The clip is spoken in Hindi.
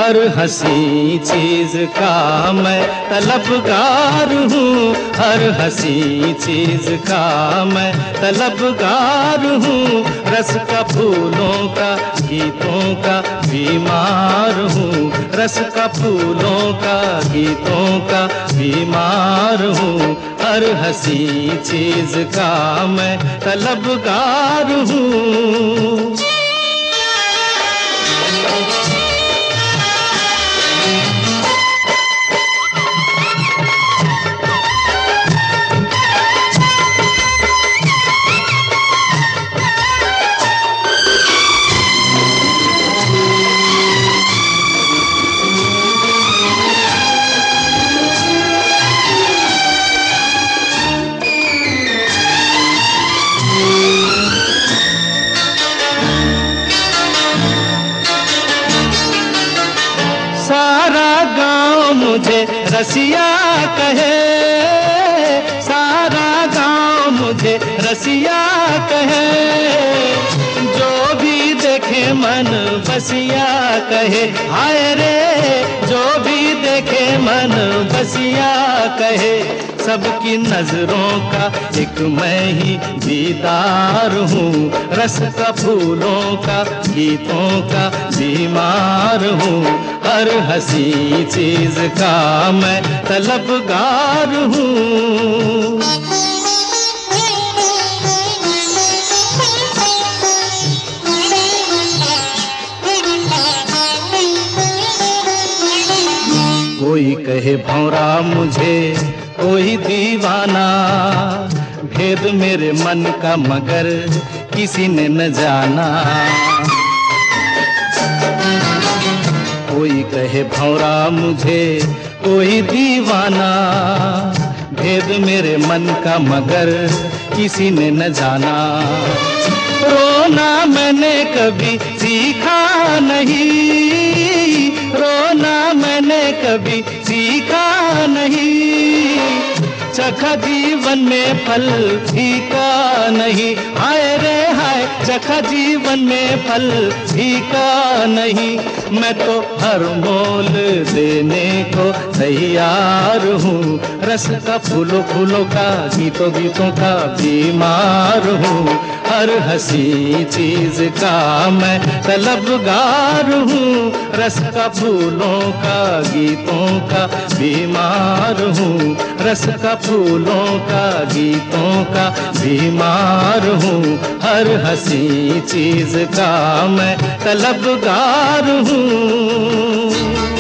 हर हंसी चीज का मैं तलबगार हूँ, हर हंसी चीज का मैं तलबगार हूँ। रस का फूलों का गीतों का बीमार हूँ, रस का फूलों का गीतों का बीमार हूँ। हर हंसी चीज का मैं तलबगार हूँ। सारा गांव मुझे रसिया कहे, सारा गांव मुझे रसिया कहे। जो भी देखे मन बसिया कहे, हाय रे जो भी देखे मन बसिया कहे। सबकी नजरों का एक मैं ही दीदार हूँ, रस का फूलों का गीतों का बीमार हूँ। हर हंसी चीज का मैं तलबगार हूँ। कोई कहे भौरा मुझे, कोई दीवाना, भेद मेरे मन का मगर किसी ने न जाना। कोई कहे भौरा मुझे, कोई दीवाना, भेद मेरे मन का मगर किसी ने न जाना। रोना मैंने कभी सीखा नहीं, रोना मैंने कभी सीखा नहीं। चखा जीवन में फल फीका नहीं, हाय रे हाय चखा जीवन में फल फीका नहीं। मैं तो हर मोल देने को तैयार हूँ, रस का फूलों फूलों का गीतों गीतों का बीमार हूँ। हर हंसी चीज का मैं तलबगार हूँ, रस का फूलों का गीतों का बीमार हूँ। रस का फूलों का गीतों का बीमार हूँ। हर हंसी चीज का मैं तलबगार हूँ।